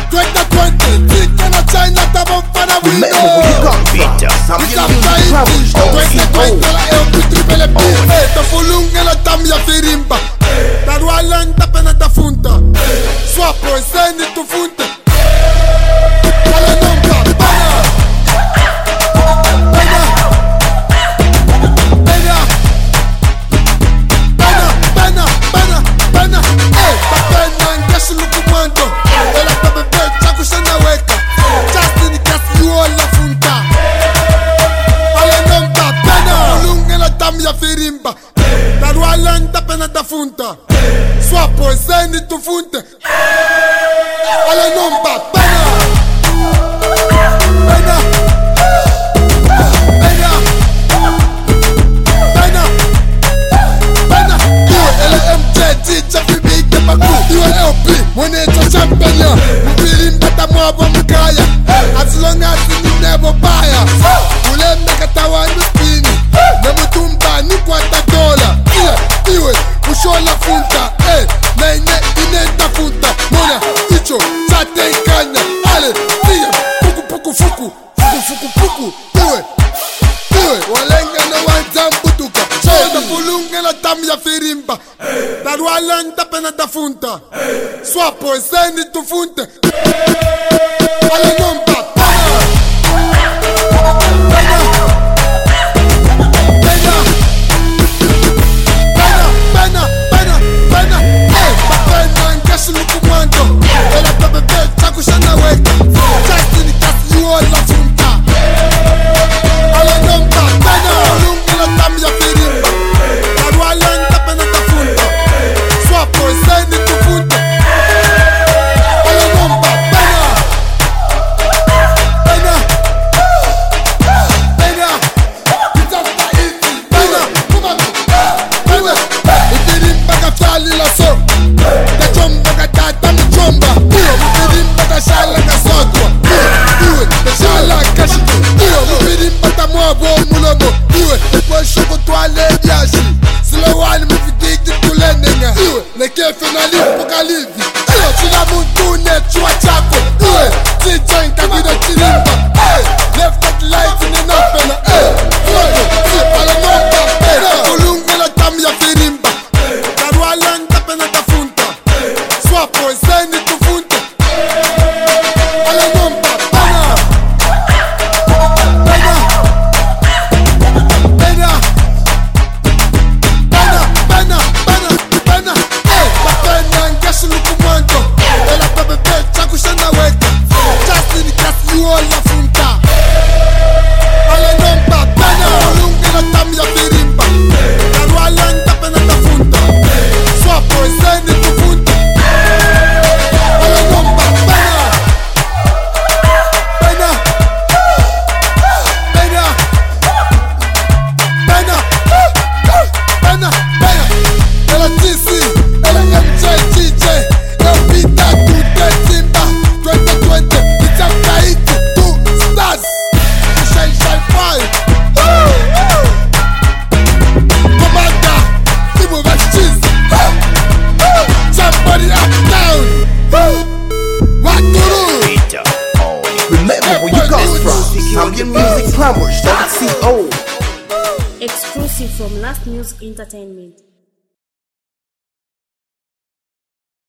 2020, tika na China tamo mfana window. Remember where you come from. Tika mtaiti, 2020 la triple P. Tafulunga la tam ya firimba. Taruala ntapena tafunta. Swapo eseni tufunte. Ala nomba, bana. Firimba, taruala ntapena tafunta. Swapo eseni tufunte. Ala nomba, bana. Bana. Bana. Bana. Bana. LMJ, teacher, baby, the baku. ULP, when it's a champion. Firimba tamwa mkaya. As long as you never buy her. Ule mekatawa nuspini. Nemutumba ni kwata dola. Iwe ushola funta. Na inenda funta. Mona icho sate ikanya. Ale tiya puku puku fuku. Fuku fuku puku. Iwe walenga na wanzambutuka. Shoda fulunga na tam ya firimba. Taruala ntapena tafunta. Swapo eseni tufunte. Ale nomba. Exclusive from Last News Entertainment.